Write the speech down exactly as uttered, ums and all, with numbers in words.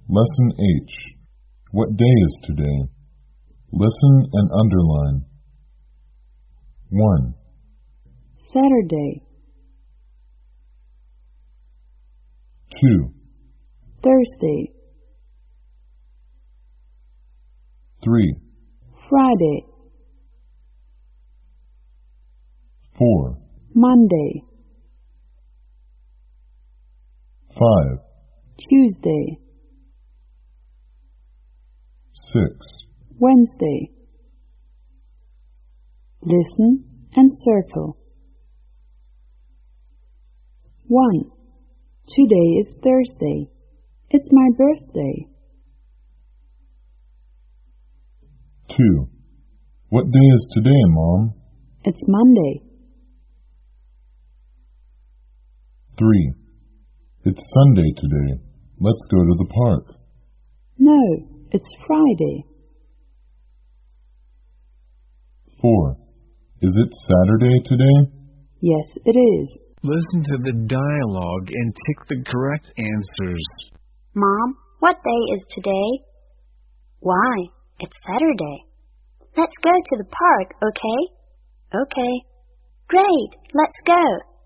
Lesson H. What day is today? Listen and underline. one. Saturday. two. Thursday. three. Friday. four. Monday. five. Tuesday. six. Wednesday. Listen and circle. one. Today is Thursday. It's my birthday. two. What day is today, Mom? It's Monday. three. It's Sunday today. Let's go to the park. No, it's Friday. four. Is it Saturday today? Yes, it is. Listen to the dialogue and tick the correct answers. Mom, what day is today? Why, it's Saturday. Let's go to the park, okay? Okay. Great, let's go.